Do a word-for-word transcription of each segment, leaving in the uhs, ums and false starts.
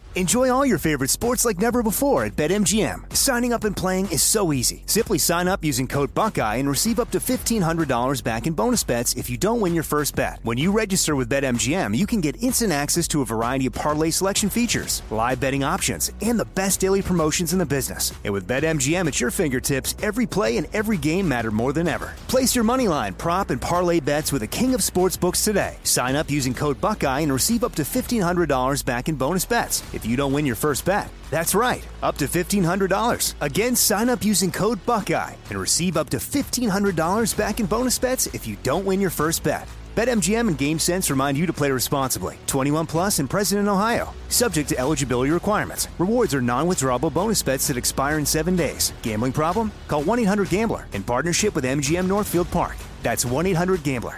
Enjoy all your favorite sports like never before at BetMGM. Signing up and playing is so easy. Simply sign up using code Buckeye and receive up to fifteen hundred dollars back in bonus bets if you don't win your first bet. When you register with BetMGM, you can get instant access to a variety of parlay selection features, live betting options, and the best daily promotions in the business. And with BetMGM at your fingertips, every play and every game matter more than ever. Place your moneyline, prop, and parlay bets with the king of sportsbooks today. Sign up using code Buckeye and receive up to fifteen hundred dollars back in bonus bets if you don't win your first bet. That's right, up to fifteen hundred dollars. Again, sign up using code Buckeye and receive up to fifteen hundred dollars back in bonus bets if you don't win your first bet. BetMGM and GameSense remind you to play responsibly. twenty-one plus and present in Ohio. Subject to eligibility requirements. Rewards are non-withdrawable bonus bets that expire in seven days. Gambling problem? Call one eight hundred gambler in partnership with M G M Northfield Park. That's one eight hundred gambler.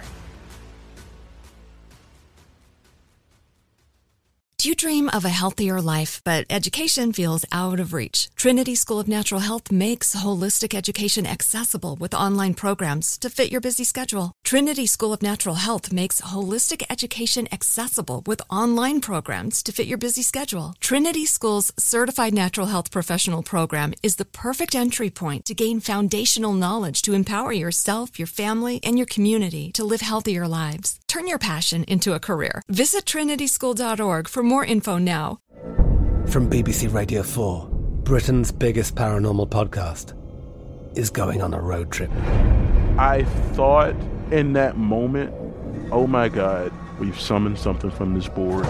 Do you dream of a healthier life, but education feels out of reach? Trinity School of Natural Health makes holistic education accessible with online programs to fit your busy schedule. Trinity School of Natural Health makes holistic education accessible with online programs to fit your busy schedule. Trinity School's Certified Natural Health Professional Program is the perfect entry point to gain foundational knowledge to empower yourself, your family, and your community to live healthier lives. Turn your passion into a career. Visit trinity school dot org for more info now. From B B C Radio four, Britain's biggest paranormal podcast is going on a road trip. I thought in that moment, oh my God, we've summoned something from this board.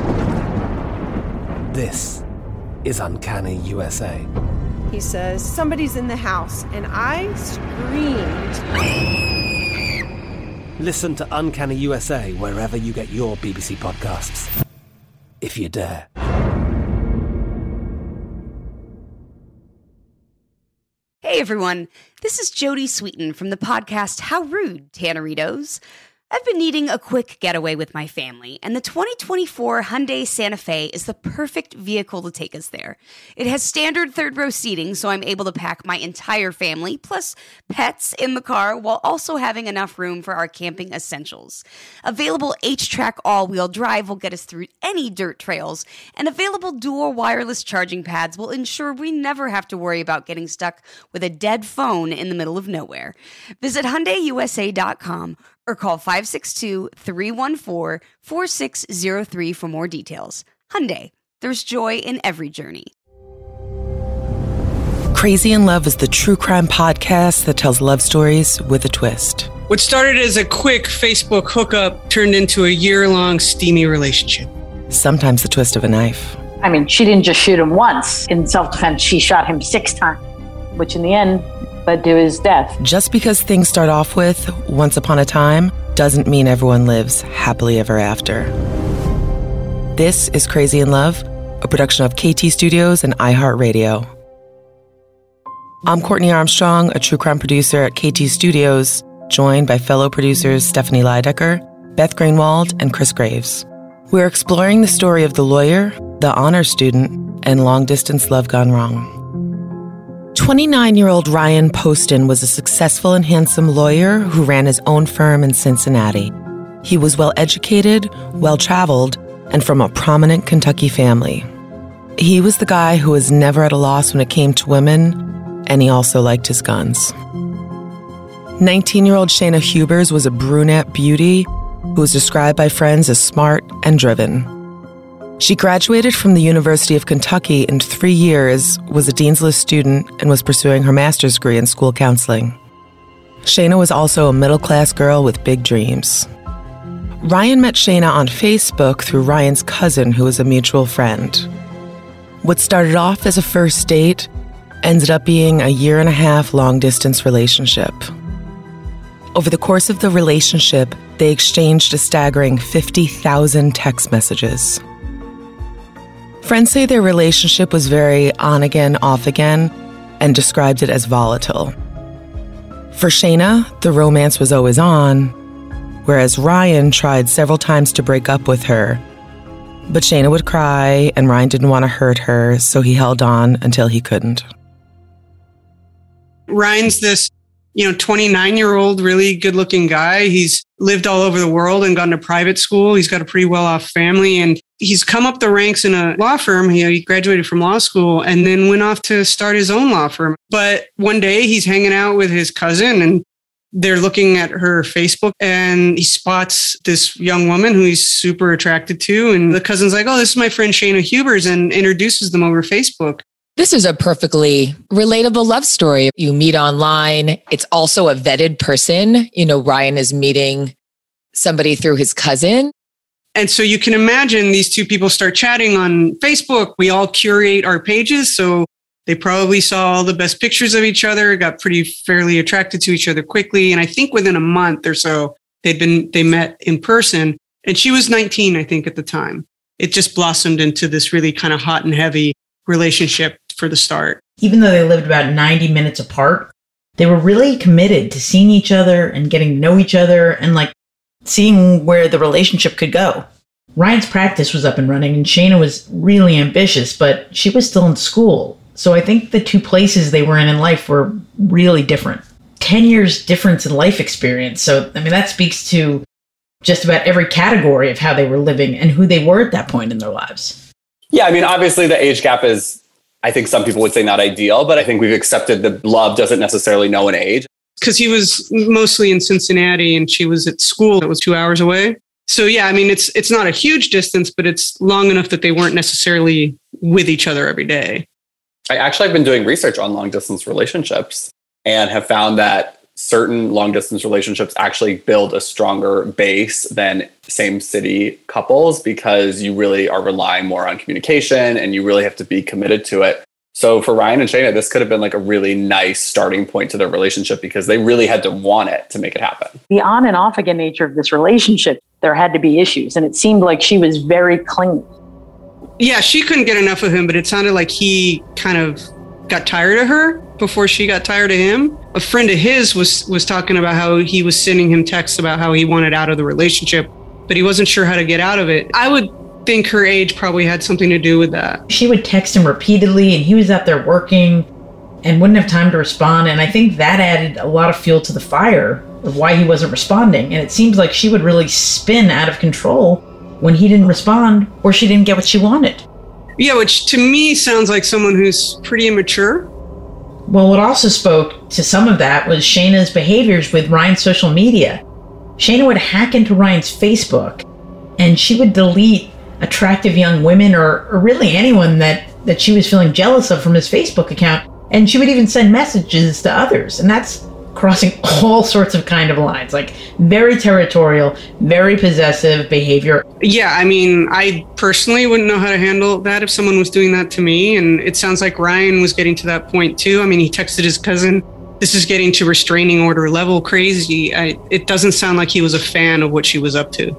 This is Uncanny U S A. He says, somebody's in the house, and I screamed... Listen to Uncanny U S A wherever you get your B B C podcasts, if you dare. Hey everyone, this is Jodie Sweetin from the podcast How Rude, Tanneritos. I've been needing a quick getaway with my family, and the twenty twenty-four Hyundai Santa Fe is the perfect vehicle to take us there. It has standard third-row seating, so I'm able to pack my entire family, plus pets, in the car, while also having enough room for our camping essentials. Available H-Track all-wheel drive will get us through any dirt trails, and available dual wireless charging pads will ensure we never have to worry about getting stuck with a dead phone in the middle of nowhere. Visit Hyundai U S A dot com or call five six two, three one four, four six zero three for more details. Hyundai, there's joy in every journey. Crazy in Love is the true crime podcast that tells love stories with a twist. What started as a quick Facebook hookup turned into a year-long steamy relationship. Sometimes the twist of a knife. I mean, she didn't just shoot him once. In self-defense, she shot him six times, which in the end led to his death. Just because things start off with once upon a time doesn't mean everyone lives happily ever after. This is Crazy in Love, a production of K T Studios and iHeartRadio. I'm Courtney Armstrong, a true crime producer at K T Studios, joined by fellow producers Stephanie Leidecker, Beth Greenwald, and Chris Graves. We're exploring the story of the lawyer, the honor student, and long-distance love gone wrong. twenty-nine-year-old Ryan Poston was a successful and handsome lawyer who ran his own firm in Cincinnati. He was well-educated, well-traveled, and from a prominent Kentucky family. He was the guy who was never at a loss when it came to women, and he also liked his guns. nineteen-year-old Shayna Hubers was a brunette beauty who was described by friends as smart and driven. She graduated from the University of Kentucky in three years, was a Dean's List student, and was pursuing her master's degree in school counseling. Shayna was also a middle-class girl with big dreams. Ryan met Shayna on Facebook through Ryan's cousin, who was a mutual friend. What started off as a first date ended up being a year and a half long-distance relationship. Over the course of the relationship, they exchanged a staggering fifty thousand text messages. Friends say their relationship was very on-again, off-again, and described it as volatile. For Shayna, the romance was always on, whereas Ryan tried several times to break up with her. But Shayna would cry, and Ryan didn't want to hurt her, so he held on until he couldn't. Ryan's this, you know, twenty-nine-year-old, really good-looking guy. He's lived all over the world and gone to private school. He's got a pretty well-off family, and He's come up the ranks in a law firm. He, he graduated from law school and then went off to start his own law firm. But one day he's hanging out with his cousin and they're looking at her Facebook and he spots this young woman who he's super attracted to. And the cousin's like, oh, this is my friend Shayna Hubers, and introduces them over Facebook. This is a perfectly relatable love story. You meet online. It's also a vetted person. You know, Ryan is meeting somebody through his cousin. And so you can imagine these two people start chatting on Facebook. We all curate our pages. So they probably saw all the best pictures of each other, got pretty fairly attracted to each other quickly. And I think within a month or so, they'd been, they met in person. And she was nineteen, I think, at the time. It just blossomed into this really kind of hot and heavy relationship for the start. Even though they lived about ninety minutes apart, they were really committed to seeing each other and getting to know each other and like seeing where the relationship could go. Ryan's practice was up and running and Shayna was really ambitious, but she was still in school. So I think the two places they were in in life were really different. ten years difference in life experience. So, I mean, that speaks to just about every category of how they were living and who they were at that point in their lives. Yeah, I mean, obviously the age gap is, I think some people would say not ideal, but I think we've accepted that love doesn't necessarily know an age. Because he was mostly in Cincinnati and she was at school that was two hours away. So yeah, I mean, it's it's not a huge distance, but it's long enough that they weren't necessarily with each other every day. I actually have been doing research on long distance relationships and have found that certain long distance relationships actually build a stronger base than same city couples because you really are relying more on communication and you really have to be committed to it. So for Ryan and Shayna, this could have been like a really nice starting point to their relationship because they really had to want it to make it happen. The on and off again nature of this relationship, there had to be issues. And it seemed like she was very clingy. Yeah, she couldn't get enough of him, but it sounded like he kind of got tired of her before she got tired of him. A friend of his was was talking about how he was sending him texts about how he wanted out of the relationship, but he wasn't sure how to get out of it. I would think her age probably had something to do with that. She would text him repeatedly and he was out there working and wouldn't have time to respond. And I think that added a lot of fuel to the fire of why he wasn't responding. And it seems like she would really spin out of control when he didn't respond or she didn't get what she wanted. Yeah, which to me sounds like someone who's pretty immature. Well, what also spoke to some of that was Shayna's behaviors with Ryan's social media. Shayna would hack into Ryan's Facebook and she would delete attractive young women or, or really anyone that, that she was feeling jealous of from his Facebook account. And she would even send messages to others. And that's crossing all sorts of kind of lines, like very territorial, very possessive behavior. Yeah, I mean, I personally wouldn't know how to handle that if someone was doing that to me. And it sounds like Ryan was getting to that point too. I mean, he texted his cousin, this is getting to restraining order level crazy. I, it doesn't sound like he was a fan of what she was up to.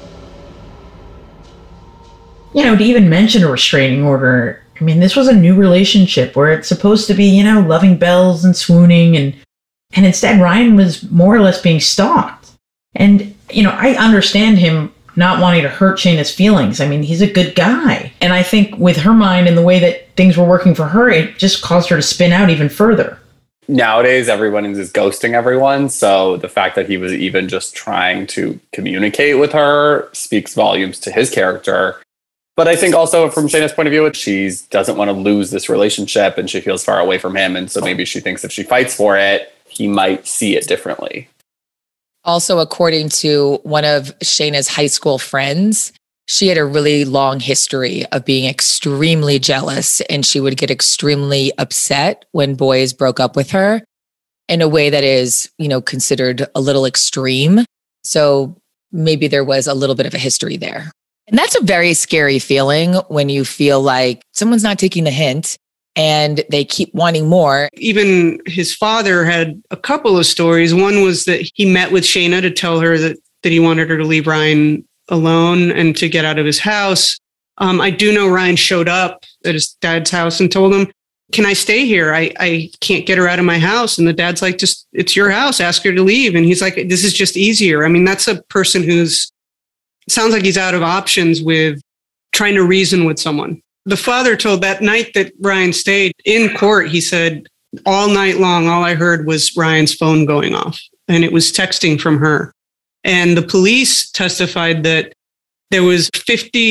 You know, to even mention a restraining order, I mean, this was a new relationship where it's supposed to be, you know, loving bells and swooning and And instead, Ryan was more or less being stalked. And, you know, I understand him not wanting to hurt Shayna's feelings. I mean, he's a good guy. And I think with her mind and the way that things were working for her, it just caused her to spin out even further. Nowadays, everyone is ghosting everyone. So the fact that he was even just trying to communicate with her speaks volumes to his character. But I think also from Shayna's point of view, she doesn't want to lose this relationship and she feels far away from him. And so maybe she thinks if she fights for it, he might see it differently. Also, according to one of Shayna's high school friends, she had a really long history of being extremely jealous, and she would get extremely upset when boys broke up with her in a way that is, you know, considered a little extreme. So maybe there was a little bit of a history there. And that's a very scary feeling when you feel like someone's not taking the hint and they keep wanting more. Even his father had a couple of stories. One was that he met with Shayna to tell her that, that he wanted her to leave Ryan alone and to get out of his house. Um, I do know Ryan showed up at his dad's house and told him, can I stay here? I, I can't get her out of my house. And the dad's like, just, it's your house. Ask her to leave. And he's like, this is just easier. I mean, that's a person who's, sounds like he's out of options with trying to reason with someone. The father told that night that Ryan stayed in court, he said, all night long, all I heard was Ryan's phone going off, and it was texting from her. And the police testified that there was fifty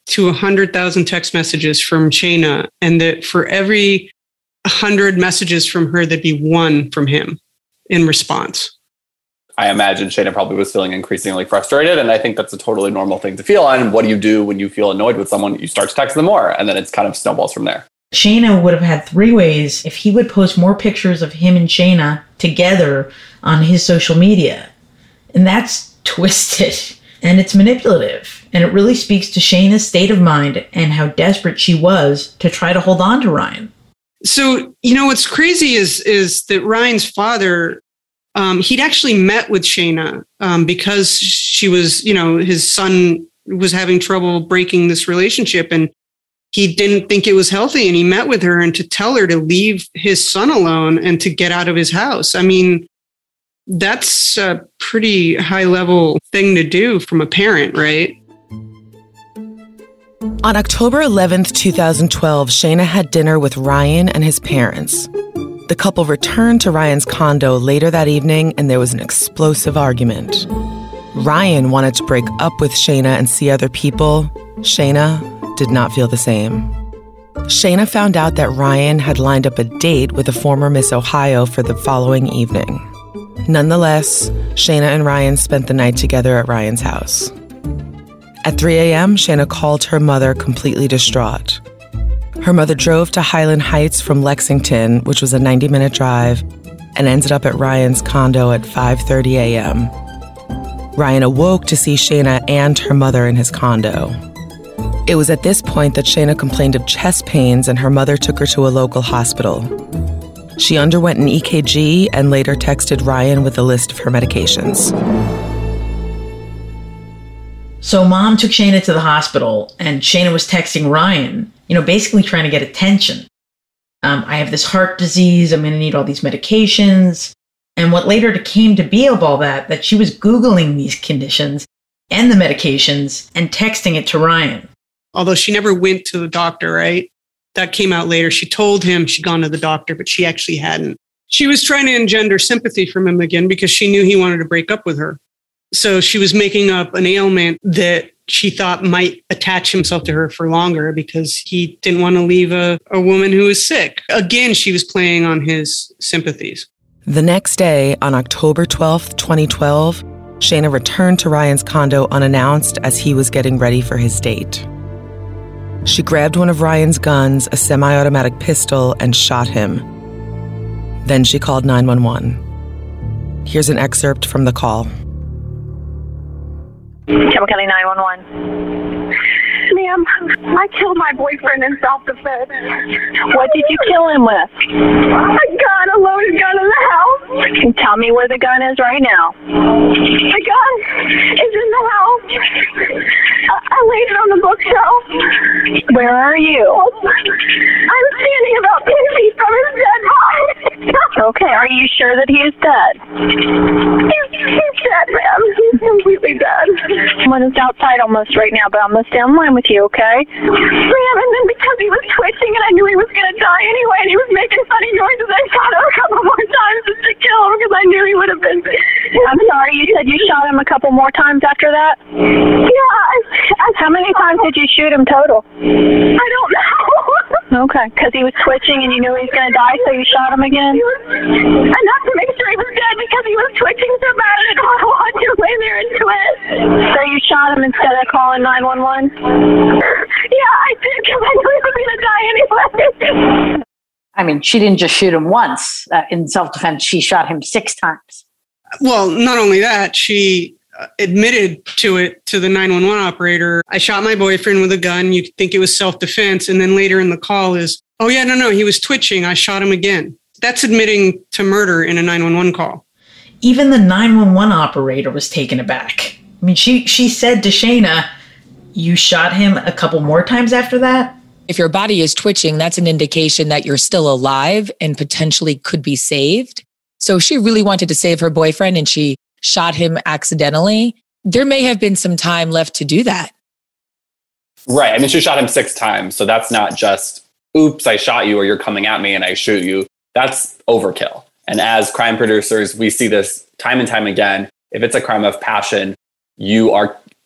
to one hundred thousand text messages from Shayna, and that for every one hundred messages from her, there'd be one from him in response. I imagine Shayna probably was feeling increasingly frustrated, and I think that's a totally normal thing to feel. And what do you do when you feel annoyed with someone? You start to text them more, and then it's kind of snowballs from there. Shayna would have had three ways if he would post more pictures of him and Shayna together on his social media. And that's twisted, and it's manipulative, and it really speaks to Shayna's state of mind and how desperate she was to try to hold on to Ryan. So, you know, what's crazy is, is that Ryan's father, um, he'd actually met with Shayna um, because she was, you know, his son was having trouble breaking this relationship, and he didn't think it was healthy. And he met with her and to tell her to leave his son alone and to get out of his house. I mean, that's a pretty high level thing to do from a parent, right? On October eleventh, twenty twelve, Shayna had dinner with Ryan and his parents. The couple returned to Ryan's condo later that evening, and there was an explosive argument. Ryan wanted to break up with Shayna and see other people. Shayna did not feel the same. Shayna found out that Ryan had lined up a date with a former Miss Ohio for the following evening. Nonetheless, Shayna and Ryan spent the night together at Ryan's house. At three a.m., Shayna called her mother completely distraught. Her mother drove to Highland Heights from Lexington, which was a ninety-minute drive, and ended up at Ryan's condo at five thirty a.m. Ryan awoke to see Shayna and her mother in his condo. It was at this point that Shayna complained of chest pains, and her mother took her to a local hospital. She underwent an E K G and later texted Ryan with a list of her medications. So mom took Shayna to the hospital, and Shayna was texting Ryan, you know, basically trying to get attention. Um, I have this heart disease. I'm going to need all these medications. And what later came to be of all that, that she was Googling these conditions and the medications and texting it to Ryan. Although she never went to the doctor, right? That came out later. She told him she'd gone to the doctor, but she actually hadn't. She was trying to engender sympathy from him again because she knew he wanted to break up with her. So she was making up an ailment that she thought might attach himself to her for longer because he didn't want to leave a, a woman who was sick. Again, she was playing on his sympathies. The next day, on October twelfth, twenty twelve, Shayna returned to Ryan's condo unannounced as he was getting ready for his date. She grabbed one of Ryan's guns, a semi-automatic pistol, and shot him. Then she called nine one one. Here's an excerpt from the call. Campbell County nine one one. Ma'am, I killed my boyfriend in self-defense. What did you kill him with? A gun, a loaded gun in the house. Tell me where the gun is right now. The gun is in the house. I, I laid it on the bookshelf. Where are you? I'm standing about ten feet from his dead body. Okay, are you sure that he is dead? He's, he's dead, ma'am. He's completely dead. Someone is outside almost right now, but I'm going to stay on line with you, okay? Ma'am, and then because he was twitching and I knew he was going to die anyway, and he was making funny noises, I shot him a couple more times just to kill him because I knew he would have been... I'm sorry, you said you shot him a couple more times after that? Yeah. I, I, How many times did you shoot him total? I don't know. Okay, because he was twitching and you knew he was going to die, so you shot him again? He was, enough to make sure he was dead because he was twitching so bad I didn't want to watch him lay there and twitch. So you shot him instead of calling nine one one? Yeah, I did because I knew he was going to die anyway. I mean, she didn't just shoot him once. Uh, in self-defense, she shot him six times. Well, not only that, she admitted to it to the nine one one operator. I shot my boyfriend with a gun. You think it was self-defense. And then later in the call is, oh, yeah, no, no, he was twitching. I shot him again. That's admitting to murder in a nine one one call. Even the nine one one operator was taken aback. I mean, she, she said to Shayna, you shot him a couple more times after that? If your body is twitching, that's an indication that you're still alive and potentially could be saved. So if she really wanted to save her boyfriend and she shot him accidentally, there may have been some time left to do that. Right. I mean, she shot him six times. So that's not just, oops, I shot you or you're coming at me and I shoot you. That's overkill. And as crime producers, we see this time and time again. If it's a crime of passion, you are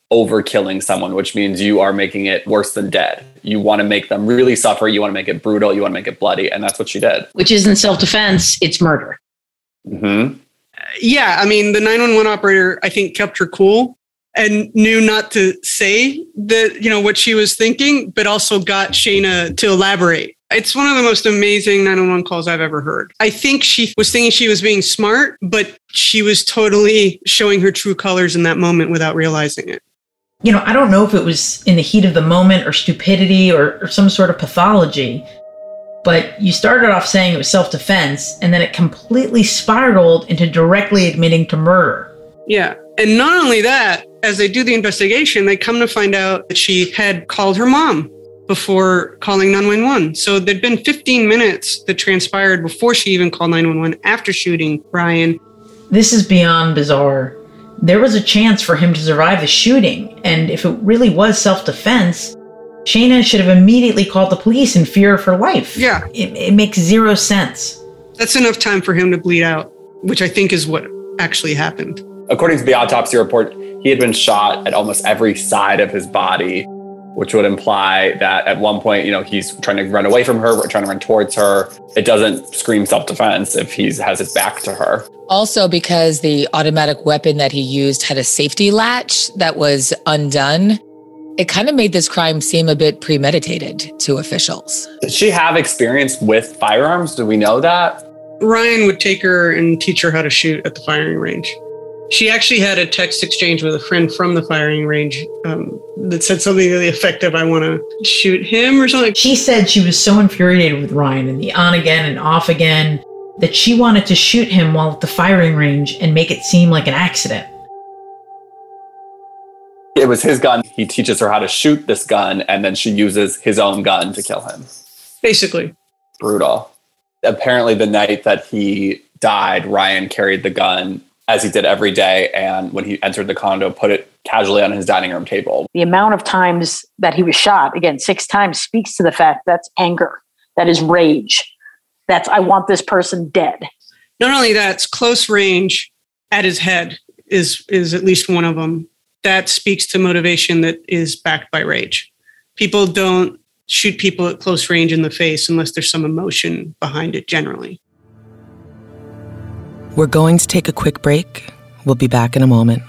over killing someone, which means you are making it worse than dead. You want to make them really suffer. You want to make it brutal. You want to make it bloody. And that's what she did. Which isn't self-defense, it's murder. Mm-hmm. Yeah, I mean, the nine one one operator, I think, kept her cool and knew not to say that, you know, what she was thinking, but also got Shayna to elaborate. It's one of the most amazing nine one one calls I've ever heard. I think she was thinking she was being smart, but she was totally showing her true colors in that moment without realizing it. You know, I don't know if it was in the heat of the moment or stupidity or, or some sort of pathology, but you started off saying it was self-defense, and then it completely spiraled into directly admitting to murder. Yeah. And not only that, as they do the investigation, they come to find out that she had called her mom before calling nine one one. So there'd been fifteen minutes that transpired before she even called nine one one after shooting Ryan. This is beyond bizarre. There was a chance for him to survive the shooting, and if it really was self-defense, Shayna should have immediately called the police in fear of her life. Yeah. It, it makes zero sense. That's enough time for him to bleed out, which I think is what actually happened. According to the autopsy report, he had been shot at almost every side of his body, which would imply that at one point, you know, he's trying to run away from her, trying to run towards her. It doesn't scream self-defense if he has his back to her. Also, because the automatic weapon that he used had a safety latch that was undone, it kind of made this crime seem a bit premeditated to officials. Did she have experience with firearms? Do we know that? Ryan would take her and teach her how to shoot at the firing range. She actually had a text exchange with a friend from the firing range um, that said something to the effect of, I want to shoot him or something. She said she was so infuriated with Ryan and the on again and off again that she wanted to shoot him while at the firing range and make it seem like an accident. It was his gun. He teaches her how to shoot this gun, and then she uses his own gun to kill him. Basically. Brutal. Apparently, the night that he died, Ryan carried the gun as he did every day, and when he entered the condo, put it casually on his dining room table. The amount of times that he was shot, again, six times, speaks to the fact that's anger, that is rage, that's I want this person dead. Not only that, it's close range at his head is is at least one of them. That speaks to motivation that is backed by rage. People don't shoot people at close range in the face unless there's some emotion behind it generally. We're going to take a quick break. We'll be back in a moment.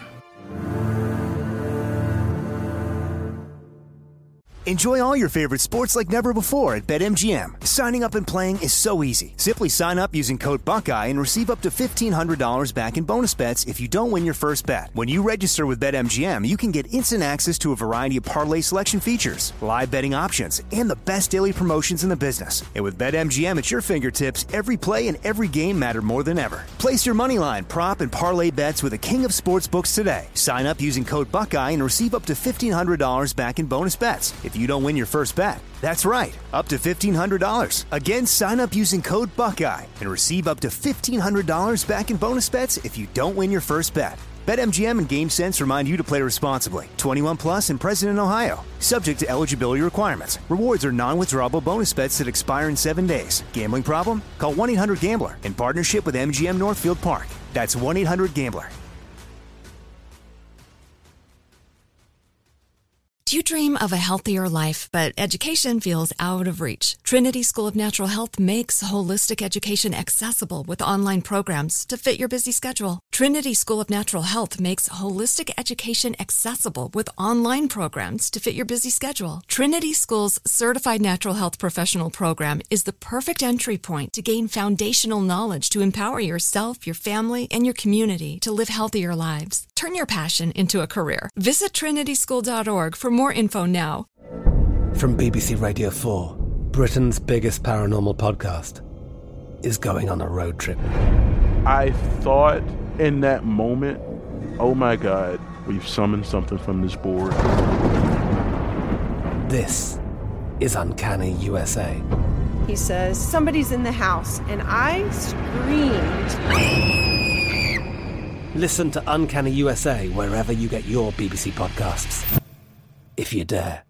Enjoy all your favorite sports like never before at BetMGM. Signing up and playing is so easy. Simply sign up using code Buckeye and receive up to fifteen hundred dollars back in bonus bets if you don't win your first bet. When you register with BetMGM, you can get instant access to a variety of parlay selection features, live betting options, and the best daily promotions in the business. And with BetMGM at your fingertips, every play and every game matter more than ever. Place your moneyline, prop, and parlay bets with the king of sportsbooks today. Sign up using code Buckeye and receive up to fifteen hundred dollars back in bonus bets if you don't win your first bet. That's right, up to fifteen hundred dollars. Again, sign up using code Buckeye and receive up to fifteen hundred dollars back in bonus bets if you don't win your first bet. BetMGM and GameSense remind you to play responsibly. twenty-one plus and present in Ohio. Subject to eligibility requirements. Rewards are non-withdrawable bonus bets that expire in seven days. Gambling problem? Call one eight hundred gambler in partnership with M G M Northfield Park. That's one eight hundred gambler. Do you dream of a healthier life, but education feels out of reach? Trinity School of Natural Health makes holistic education accessible with online programs to fit your busy schedule. Trinity School of Natural Health makes holistic education accessible with online programs to fit your busy schedule. Trinity School's Certified Natural Health Professional Program is the perfect entry point to gain foundational knowledge to empower yourself, your family, and your community to live healthier lives. Turn your passion into a career. Visit trinity school dot org for more info now. From B B C Radio four, Britain's biggest paranormal podcast is going on a road trip. I thought in that moment, oh my God, we've summoned something from this board. This is Uncanny U S A. He says, somebody's in the house, and I screamed. Listen to Uncanny U S A wherever you get your B B C podcasts, if you dare.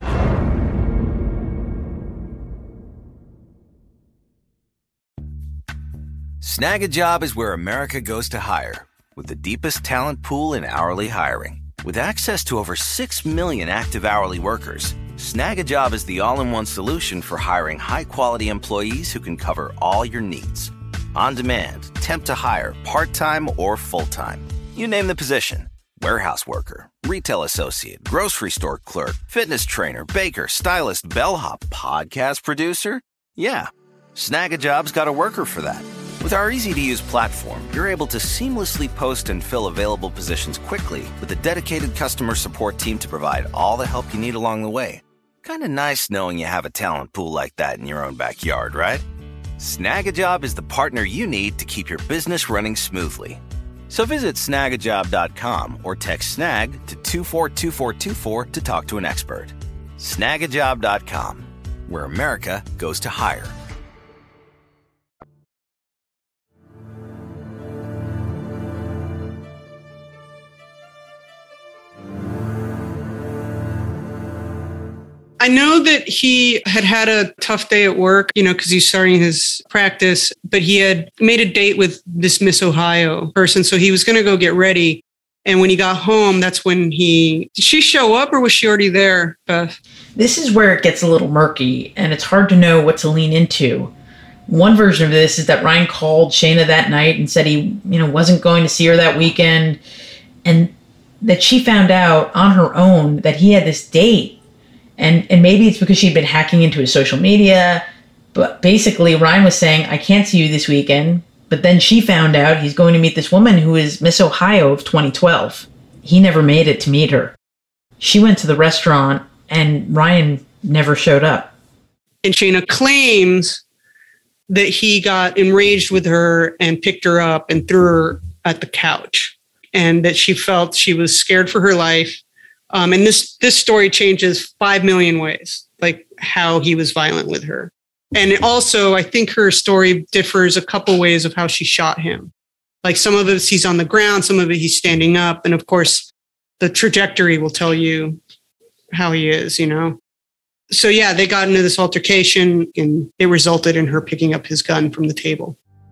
Snag a Job is where America goes to hire, with the deepest talent pool in hourly hiring. With access to over six million active hourly workers, Snag a Job is the all-in-one solution for hiring high-quality employees who can cover all your needs. On demand, temp to hire, part-time or full-time. You name the position. Warehouse worker, retail associate, grocery store clerk, fitness trainer, baker, stylist, bellhop, podcast producer. Yeah, Snag a Job's got a worker for that. With our easy-to-use platform, you're able to seamlessly post and fill available positions quickly with a dedicated customer support team to provide all the help you need along the way. Kind of nice knowing you have a talent pool like that in your own backyard, right? Snag a Job is the partner you need to keep your business running smoothly. So visit snag a job dot com or text SNAG to two four two four two four to talk to an expert. snag a job dot com, where America goes to hire. I know that he had had a tough day at work, you know, because he's starting his practice, but he had made a date with this Miss Ohio person. So he was going to go get ready. And when he got home, that's when he, did she show up or was she already there, Beth? This is where it gets a little murky and it's hard to know what to lean into. One version of this is that Ryan called Shayna that night and said he, you know, wasn't going to see her that weekend, and that she found out on her own that he had this date. And and maybe it's because she'd been hacking into his social media. But basically, Ryan was saying, I can't see you this weekend. But then she found out he's going to meet this woman who is Miss Ohio of twenty twelve. He never made it to meet her. She went to the restaurant and Ryan never showed up. And Shayna claims that he got enraged with her and picked her up and threw her at the couch. And that she felt she was scared for her life. Um, and this this story changes five million ways, like how he was violent with her. And also, I think her story differs a couple ways of how she shot him. Like some of it, he's on the ground, some of it, he's standing up. And of course, the trajectory will tell you how he is, you know? So yeah, they got into this altercation and it resulted in her picking up his gun from the table.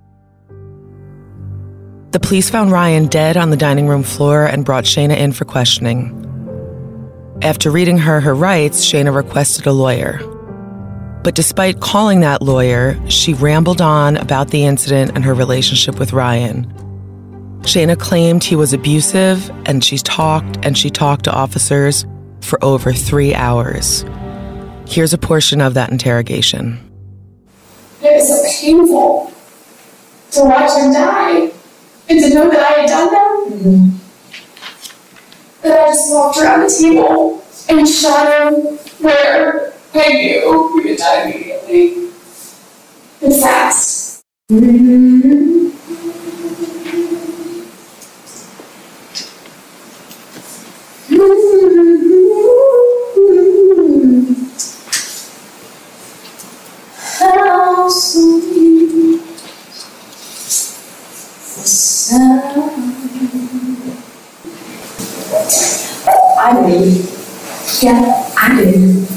The police found Ryan dead on the dining room floor and brought Shayna in for questioning. After reading her her rights, Shayna requested a lawyer. But despite calling that lawyer, she rambled on about the incident and her relationship with Ryan. Shayna claimed he was abusive, and she talked and she talked to officers for over three hours. Here's a portion of that interrogation. It was so painful to watch him die and to know that I had done that. Mm-hmm. That I just walked around the table and shot him where I knew he would die immediately and fast. Mm-hmm. How sweet the sound. I did. Yeah, I did.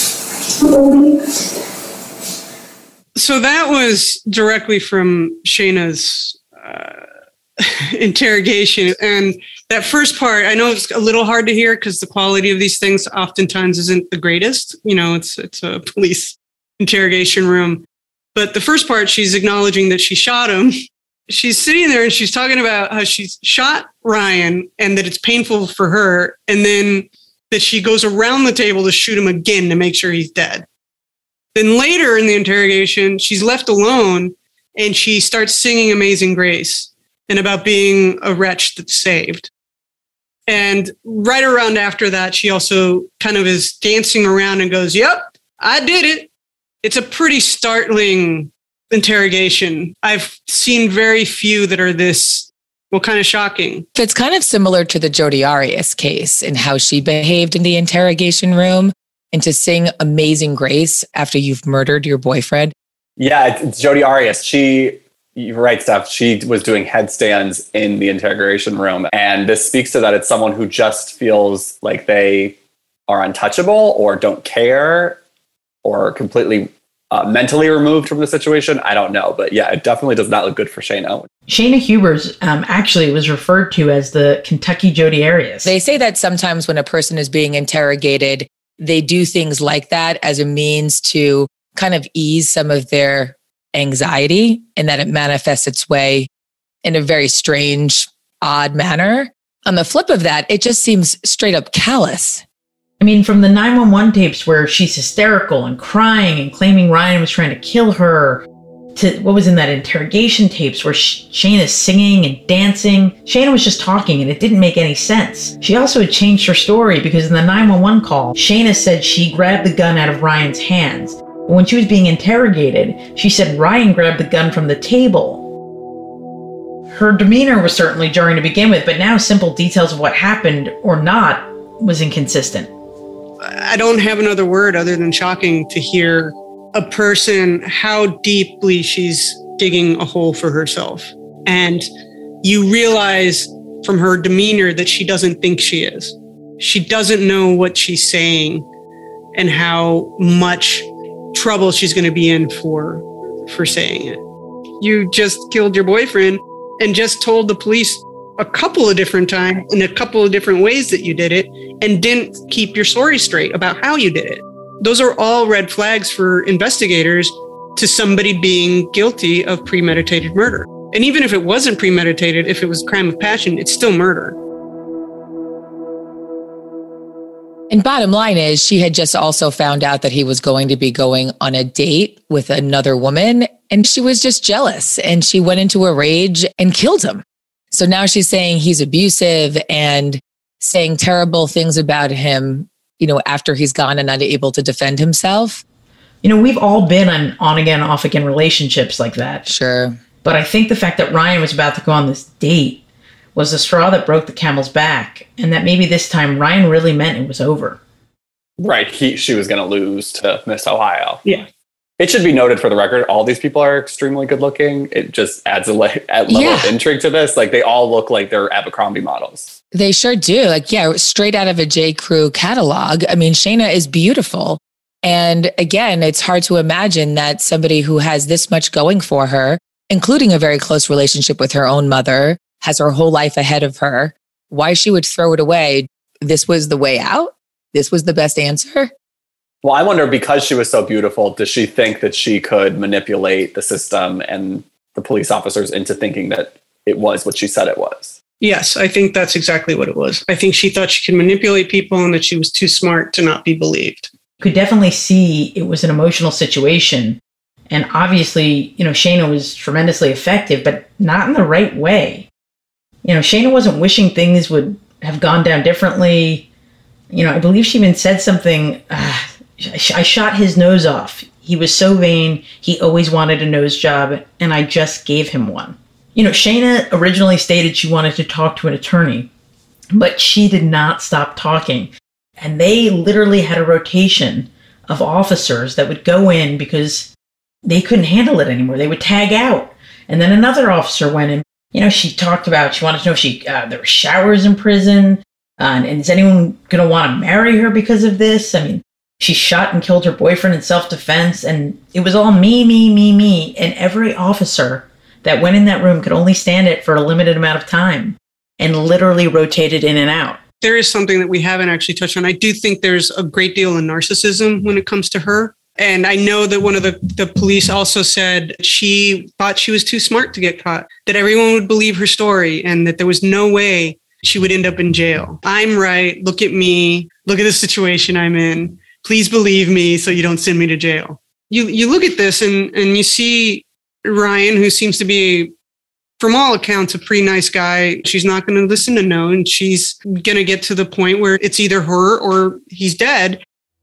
So that was directly from Shayna's uh, interrogation. And that first part, I know it's a little hard to hear because the quality of these things oftentimes isn't the greatest. You know, it's it's a police interrogation room. But the first part, she's acknowledging that she shot him. She's sitting there and she's talking about how she's shot Ryan and that it's painful for her. And then that she goes around the table to shoot him again to make sure he's dead. Then later in the interrogation, she's left alone and she starts singing Amazing Grace and about being a wretch that's saved. And right around after that, she also kind of is dancing around and goes, yep, I did it. It's a pretty startling interrogation. I've seen very few that are this, well, kind of shocking. It's kind of similar to the Jodi Arias case and how she behaved in the interrogation room, and to sing Amazing Grace after you've murdered your boyfriend. Yeah, it's Jodi Arias. She, you're right, Steph. She was doing headstands in the interrogation room. And this speaks to that. It's someone who just feels like they are untouchable or don't care or completely uh, mentally removed from the situation. I don't know. But yeah, it definitely does not look good for Shayna. Shayna Hubers um, actually was referred to as the Kentucky Jodi Arias. They say that sometimes when a person is being interrogated, they do things like that as a means to kind of ease some of their anxiety, and that it manifests its way in a very strange, odd manner. On the flip of that, it just seems straight up callous. I mean, from the nine one one tapes where she's hysterical and crying and claiming Ryan was trying to kill her, to what was in that interrogation tapes where Sh- Shayna's singing and dancing. Shayna was just talking and it didn't make any sense. She also had changed her story because in the nine one one call, Shayna said she grabbed the gun out of Ryan's hands. But when she was being interrogated, she said Ryan grabbed the gun from the table. Her demeanor was certainly jarring to begin with, but now simple details of what happened or not was inconsistent. I don't have another word other than shocking to hear a person, how deeply she's digging a hole for herself. And you realize from her demeanor that she doesn't think she is. She doesn't know what she's saying and how much trouble she's going to be in for, for saying it. You just killed your boyfriend and just told the police a couple of different times in a couple of different ways that you did it and didn't keep your story straight about how you did it. Those are all red flags for investigators to somebody being guilty of premeditated murder. And even if it wasn't premeditated, if it was crime of passion, it's still murder. And bottom line is, she had just also found out that he was going to be going on a date with another woman, and she was just jealous, and she went into a rage and killed him. So now she's saying he's abusive and saying terrible things about him, you know, after he's gone and unable to defend himself. You know, we've all been on on again, off again relationships like that. Sure. But I think the fact that Ryan was about to go on this date was the straw that broke the camel's back, and that maybe this time Ryan really meant it was over. Right. He, she was going to lose to Miss Ohio. Yeah. It should be noted for the record, all these people are extremely good looking. It just adds a, le- a level Yeah. of intrigue to this. Like, they all look like they're Abercrombie models. They sure do. Like, yeah, straight out of a J. Crew catalog. I mean, Shayna is beautiful. And again, it's hard to imagine that somebody who has this much going for her, including a very close relationship with her own mother, has her whole life ahead of her, why she would throw it away. This was the way out? This was the best answer? Well, I wonder, because she was so beautiful, does she think that she could manipulate the system and the police officers into thinking that it was what she said it was? Yes, I think that's exactly what it was. I think she thought she could manipulate people and that she was too smart to not be believed. You could definitely see it was an emotional situation. And obviously, you know, Shayna was tremendously effective, but not in the right way. You know, Shayna wasn't wishing things would have gone down differently. You know, I believe she even said something, uh, I shot his nose off. He was so vain. He always wanted a nose job, and I just gave him one. You know, Shayna originally stated she wanted to talk to an attorney, but she did not stop talking. And they literally had a rotation of officers that would go in because they couldn't handle it anymore. They would tag out. And then another officer went in. You know, she talked about, she wanted to know if she, uh, there were showers in prison. Uh, and, and is anyone going to want to marry her because of this? I mean, she shot and killed her boyfriend in self-defense, and it was all me, me, me, me. And every officer that went in that room could only stand it for a limited amount of time and literally rotated in and out. There is something that we haven't actually touched on. I do think there's a great deal of narcissism when it comes to her. And I know that one of the, the police also said she thought she was too smart to get caught, that everyone would believe her story, and that there was no way she would end up in jail. I'm right. Look at me. Look at the situation I'm in. Please believe me so you don't send me to jail. You you look at this and, and you see Ryan, who seems to be, from all accounts, a pretty nice guy. She's not going to listen to no, and she's going to get to the point where it's either her or he's dead.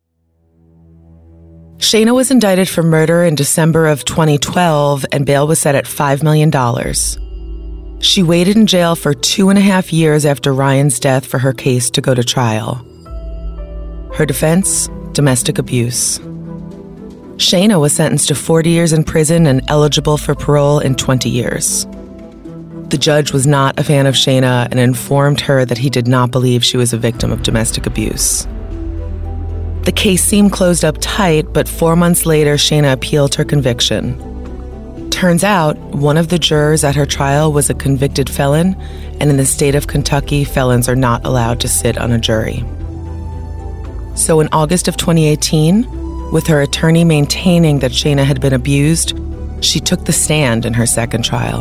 Shayna was indicted for murder in December of twenty twelve, and bail was set at five million dollars. She waited in jail for two and a half years after Ryan's death for her case to go to trial. Her defense? Domestic abuse. Shayna was sentenced to forty years in prison and eligible for parole in twenty years. The judge was not a fan of Shayna and informed her that he did not believe she was a victim of domestic abuse. The case seemed closed up tight, but four months later, Shayna appealed her conviction. Turns out, one of the jurors at her trial was a convicted felon, and in the state of Kentucky, felons are not allowed to sit on a jury. So in August of twenty eighteen, with her attorney maintaining that Shayna had been abused, she took the stand in her second trial.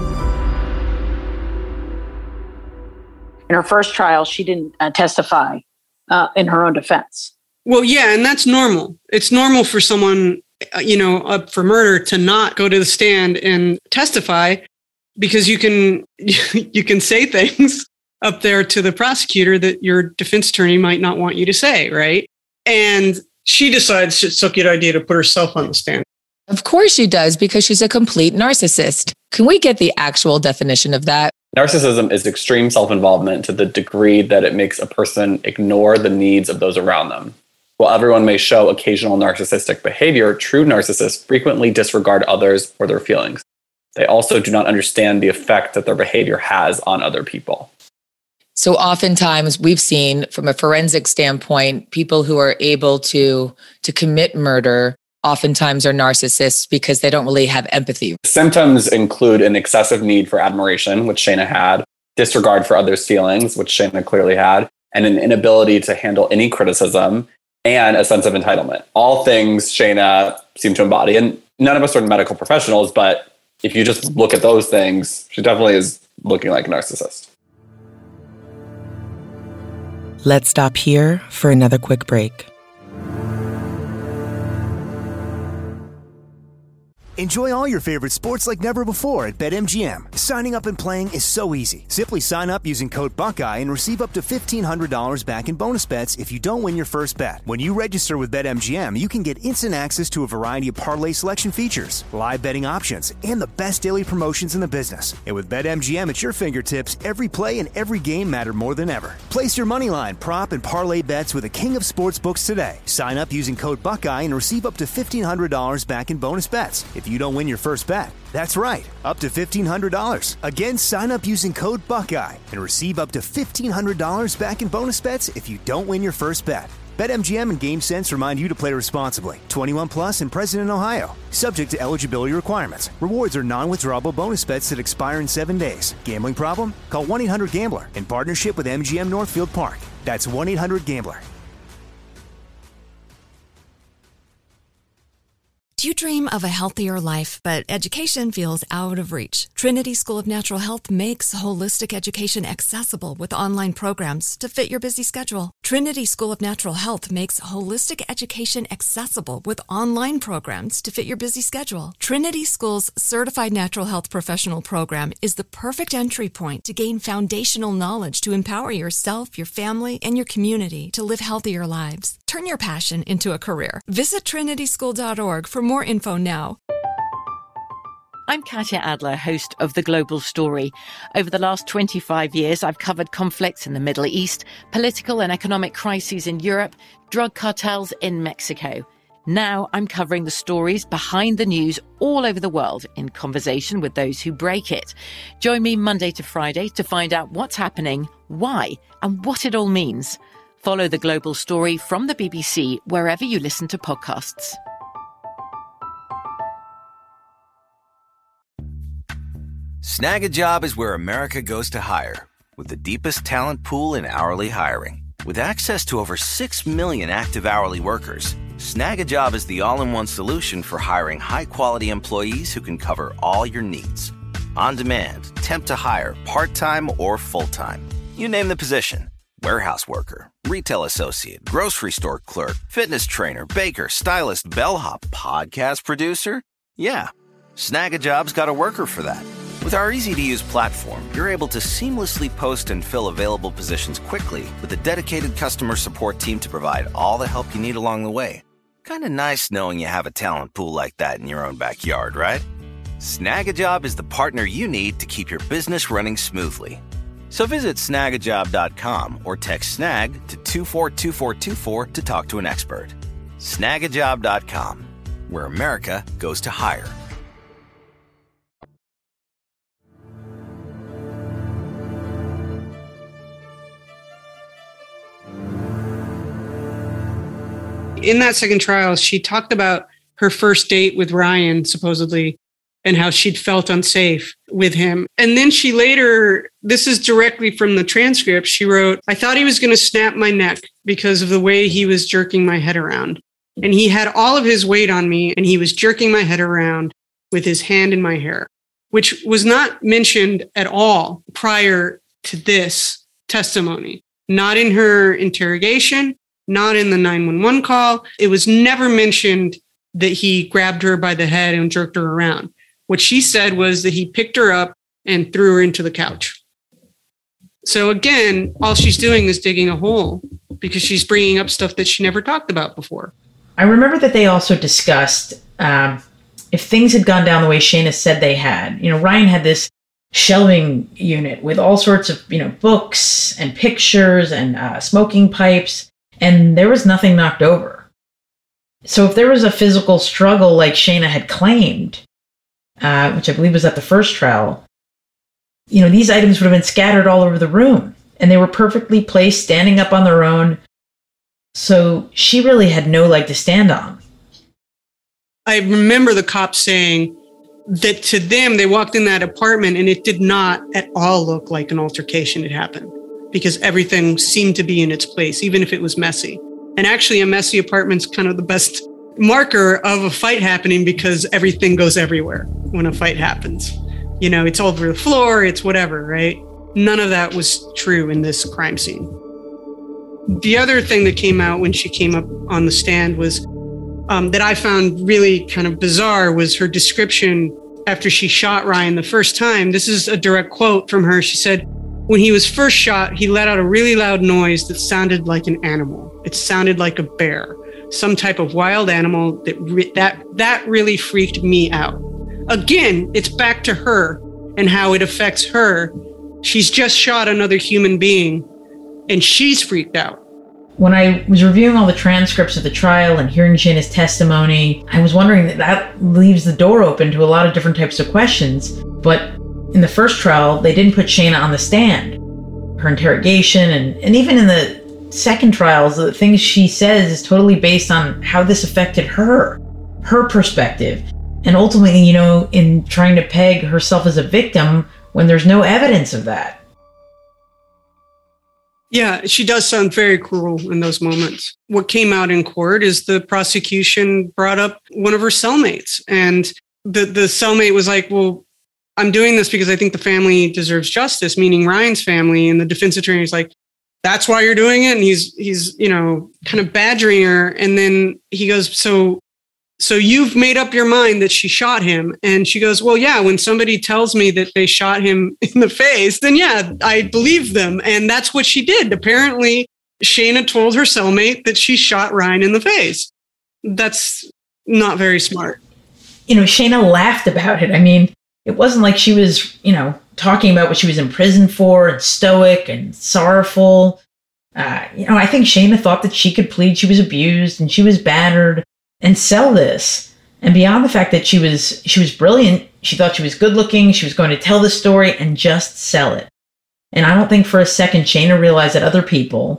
In her first trial, she didn't uh, testify uh, in her own defense. Well, yeah, and that's normal. It's normal for someone, uh, you know, up for murder to not go to the stand and testify, because you can you can say things up there to the prosecutor that your defense attorney might not want you to say, right? And she decides it's a good idea to put herself on the stand. Of course she does, because she's a complete narcissist. Can we get the actual definition of that? Narcissism is extreme self-involvement to the degree that it makes a person ignore the needs of those around them. While everyone may show occasional narcissistic behavior, true narcissists frequently disregard others or their feelings. They also do not understand the effect that their behavior has on other people. So oftentimes we've seen from a forensic standpoint, people who are able to, to commit murder oftentimes are narcissists because they don't really have empathy. Symptoms include an excessive need for admiration, which Shayna had, disregard for others' feelings, which Shayna clearly had, and an inability to handle any criticism, and a sense of entitlement. All things Shayna seemed to embody. And none of us are medical professionals, but if you just look at those things, she definitely is looking like a narcissist. Let's stop here for another quick break. Enjoy all your favorite sports like never before at BetMGM. Signing up and playing is so easy. Simply sign up using code Buckeye and receive up to fifteen hundred dollars back in bonus bets if you don't win your first bet. When you register with BetMGM, you can get instant access to a variety of parlay selection features, live betting options, and the best daily promotions in the business. And with BetMGM at your fingertips, every play and every game matter more than ever. Place your moneyline, prop, and parlay bets with the king of sportsbooks today. Sign up using code Buckeye and receive up to fifteen hundred dollars back in bonus bets if you don't win your first bet. That's right, up to fifteen hundred dollars. Again, sign up using code Buckeye and receive up to fifteen hundred dollars back in bonus bets if you don't win your first bet. BetMGM and GameSense remind you to play responsibly. twenty-one plus and present in Ohio. Subject to eligibility requirements. Rewards are non-withdrawable bonus bets that expire in seven days. Gambling problem? Call one eight hundred gambler in partnership with M G M Northfield Park. That's one eight hundred gambler. Do you dream of a healthier life, but education feels out of reach? Trinity School of Natural Health makes holistic education accessible with online programs to fit your busy schedule. Trinity School of Natural Health makes holistic education accessible with online programs to fit your busy schedule. Trinity School's Certified Natural Health Professional Program is the perfect entry point to gain foundational knowledge to empower yourself, your family, and your community to live healthier lives. Turn your passion into a career. Visit trinity school dot org for more info now. I'm Katya Adler, host of The Global Story. Over the last twenty-five years, I've covered conflicts in the Middle East, political and economic crises in Europe, drug cartels in Mexico. Now I'm covering the stories behind the news all over the world in conversation with those who break it. Join me Monday to Friday to find out what's happening, why, and what it all means. Follow The Global Story from the B B C wherever you listen to podcasts. Snag a Job is where America goes to hire, with the deepest talent pool in hourly hiring. With access to over six million active hourly workers, Snag a Job is the all-in-one solution for hiring high-quality employees who can cover all your needs. On demand, temp to hire, part-time or full-time. You name the position. Warehouse worker, retail associate, grocery store clerk, fitness trainer, baker, stylist, bellhop, podcast producer. Yeah, Snag a Job's got a worker for that. With our easy-to-use platform, you're able to seamlessly post and fill available positions quickly with a dedicated customer support team to provide all the help you need along the way. Kind of nice knowing you have a talent pool like that in your own backyard, right? Snag a Job is the partner you need to keep your business running smoothly. So visit snag a job dot com or text SNAG to two four two four two four to talk to an expert. snag a job dot com, where America goes to hire. In that second trial, she talked about her first date with Ryan, supposedly, and how she'd felt unsafe with him. And then she later, this is directly from the transcript, she wrote, "I thought he was going to snap my neck because of the way he was jerking my head around. And he had all of his weight on me, and he was jerking my head around with his hand in my hair," which was not mentioned at all prior to this testimony. Not in her interrogation, not in the nine one one call. It was never mentioned that he grabbed her by the head and jerked her around. What she said was that he picked her up and threw her into the couch. So again, all she's doing is digging a hole because she's bringing up stuff that she never talked about before. I remember that they also discussed um, if things had gone down the way Shayna said they had. You know, Ryan had this shelving unit with all sorts of, you know, books and pictures and uh, smoking pipes, and there was nothing knocked over. So if there was a physical struggle like Shayna had claimed, uh, which I believe was at the first trial, you know, these items would have been scattered all over the room, and they were perfectly placed, standing up on their own. So she really had no leg to stand on. I remember the cops saying that to them, they walked in that apartment and it did not at all look like an altercation had happened because everything seemed to be in its place, even if it was messy. And actually, a messy apartment's kind of the best marker of a fight happening because everything goes everywhere when a fight happens. You know, it's all over the floor, it's whatever, right? None of that was true in this crime scene. The other thing that came out when she came up on the stand was um, that I found really kind of bizarre was her description after she shot Ryan the first time. This is a direct quote from her. She said, "When he was first shot, he let out a really loud noise that sounded like an animal. It sounded like a bear, some type of wild animal that re- that that really freaked me out." Again, it's back to her and how it affects her. She's just shot another human being and she's freaked out. When I was reviewing all the transcripts of the trial and hearing Shayna's testimony, I was wondering that that leaves the door open to a lot of different types of questions. But in the first trial, they didn't put Shayna on the stand. Her interrogation and, and even in the second trials, the things she says is totally based on how this affected her, her perspective. And ultimately, you know, in trying to peg herself as a victim when there's no evidence of that. Yeah, she does sound very cruel in those moments. What came out in court is the prosecution brought up one of her cellmates. And the, the cellmate was like, well, I'm doing this because I think the family deserves justice, meaning Ryan's family. And the defense attorney is like, that's why you're doing it? And he's, he's, you know, kind of badgering her. And then he goes, so So you've made up your mind that she shot him. And she goes, well, yeah, when somebody tells me that they shot him in the face, then yeah, I believe them. And that's what she did. Apparently, Shayna told her cellmate that she shot Ryan in the face. That's not very smart. You know, Shayna laughed about it. I mean, it wasn't like she was, you know, talking about what she was in prison for and stoic and sorrowful. Uh, you know, I think Shayna thought that she could plead she was abused and she was battered and sell this. And beyond the fact that she was she was brilliant, she thought she was good looking, she was going to tell the story and just sell it. And I don't think for a second Shayna realized that other people,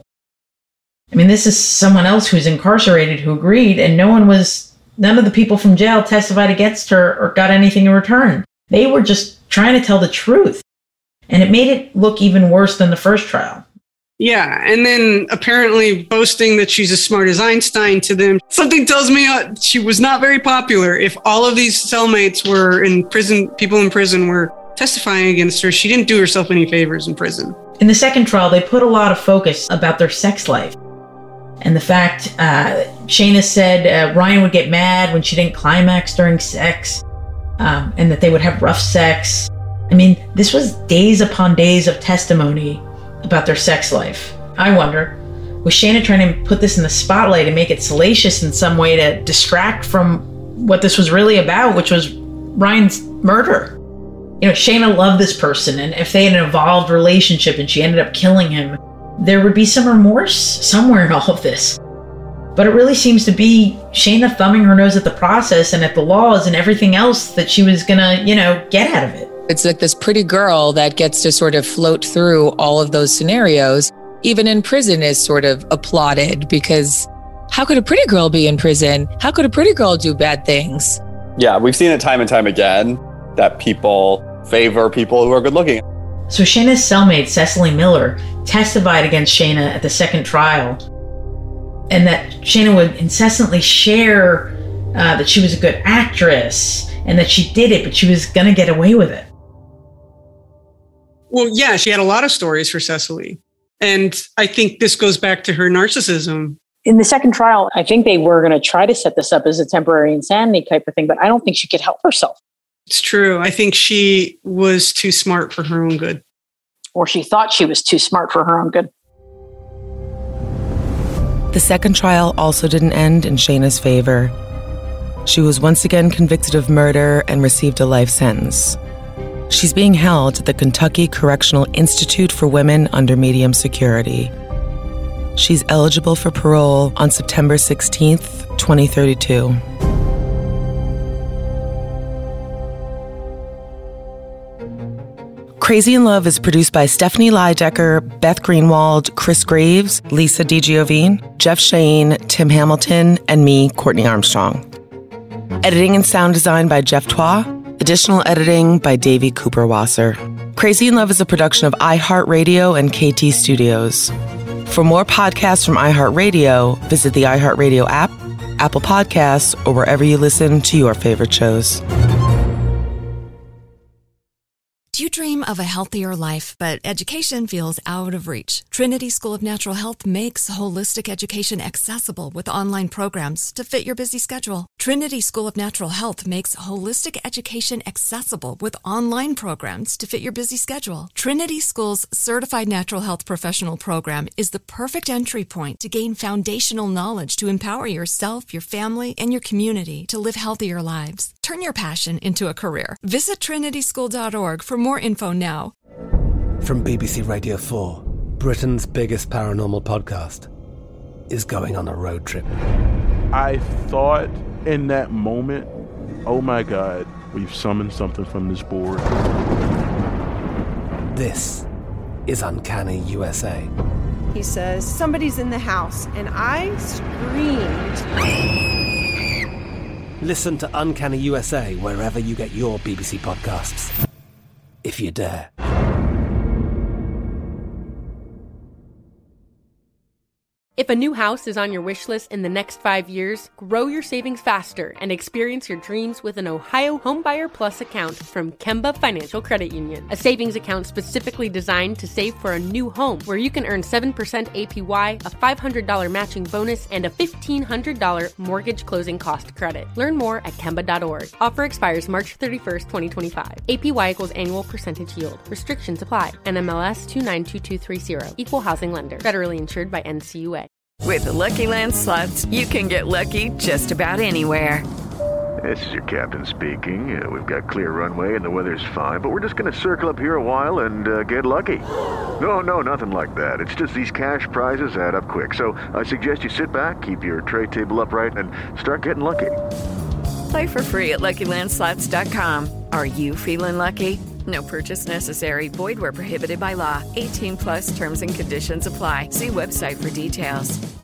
I mean, this is someone else who's incarcerated who agreed, and no one was, none of the people from jail testified against her or got anything in return. They were just trying to tell the truth. And it made it look even worse than the first trial. Yeah, and then apparently boasting that she's as smart as Einstein to them. Something tells me uh, she was not very popular. If all of these cellmates were in prison, people in prison were testifying against her, she didn't do herself any favors in prison. In the second trial, they put a lot of focus about their sex life. And the fact, uh, Shayna said uh, Ryan would get mad when she didn't climax during sex, um, and that they would have rough sex. I mean, this was days upon days of testimony about their sex life. I wonder, was Shayna trying to put this in the spotlight and make it salacious in some way to distract from what this was really about, which was Ryan's murder? You know, Shayna loved this person, and if they had an evolved relationship and she ended up killing him, there would be some remorse somewhere in all of this. But it really seems to be Shayna thumbing her nose at the process and at the laws and everything else that she was gonna, you know, get out of it. It's like this pretty girl that gets to sort of float through all of those scenarios, even in prison, is sort of applauded because How could a pretty girl be in prison? How could a pretty girl do bad things? Yeah, we've seen it time and time again that people favor people who are good looking. So Shayna's cellmate, Cecily Miller, testified against Shayna at the second trial, and that Shayna would incessantly share uh, that she was a good actress and that she did it, but she was going to get away with it. Well, yeah, she had a lot of stories for Cecily. And I think this goes back to her narcissism. In the second trial, I think they were going to try to set this up as a temporary insanity type of thing, but I don't think she could help herself. It's true. I think she was too smart for her own good. Or she thought she was too smart for her own good. The second trial also didn't end in Shayna's favor. She was once again convicted of murder and received a life sentence. She's being held at the Kentucky Correctional Institute for Women under medium security. She's eligible for parole on September sixteenth, twenty thirty-two. Crazy in Love is produced by Stephanie Lydecker, Beth Greenwald, Chris Graves, Lisa DiGiovine, Jeff Shane, Tim Hamilton, and me, Courtney Armstrong. Editing and sound design by Jeff Twa. Additional editing by Davey Cooper-Wasser. Crazy in Love is a production of iHeartRadio and K T Studios. For more podcasts from iHeartRadio, visit the iHeartRadio app, Apple Podcasts, or wherever you listen to your favorite shows. Do you dream of a healthier life, but education feels out of reach? Trinity School of Natural Health makes holistic education accessible with online programs to fit your busy schedule. Trinity School of Natural Health makes holistic education accessible with online programs to fit your busy schedule. Trinity School's Certified Natural Health Professional Program is the perfect entry point to gain foundational knowledge to empower yourself, your family, and your community to live healthier lives. Turn your passion into a career. Visit trinity school dot org for more info now. From B B C Radio four, Britain's biggest paranormal podcast is going on a road trip. I thought in that moment, oh my God, we've summoned something from this board. This is Uncanny U S A. He says, somebody's in the house, and I screamed. Listen to Uncanny U S A wherever you get your B B C podcasts, if you dare. If a new house is on your wish list in the next five years, grow your savings faster and experience your dreams with an Ohio Homebuyer Plus account from Kemba Financial Credit Union. A savings account specifically designed to save for a new home, where you can earn seven percent A P Y, a five hundred dollars matching bonus, and a fifteen hundred dollars mortgage closing cost credit. Learn more at Kemba dot org. Offer expires March thirty-first, twenty twenty-five. A P Y equals annual percentage yield. Restrictions apply. N M L S two nine two two three zero. Equal housing lender. Federally insured by N C U A. With the Lucky Land Slots, you can get lucky just about anywhere. This is your captain speaking. Uh, we've got clear runway and the weather's fine, but we're just going to circle up here a while and uh, get lucky. No, no, nothing like that. It's just these cash prizes add up quick. So I suggest you sit back, keep your tray table upright, and start getting lucky. Play for free at lucky land slots dot com. Are you feeling lucky? No purchase necessary. Void where prohibited by law. eighteen plus terms and conditions apply. See website for details.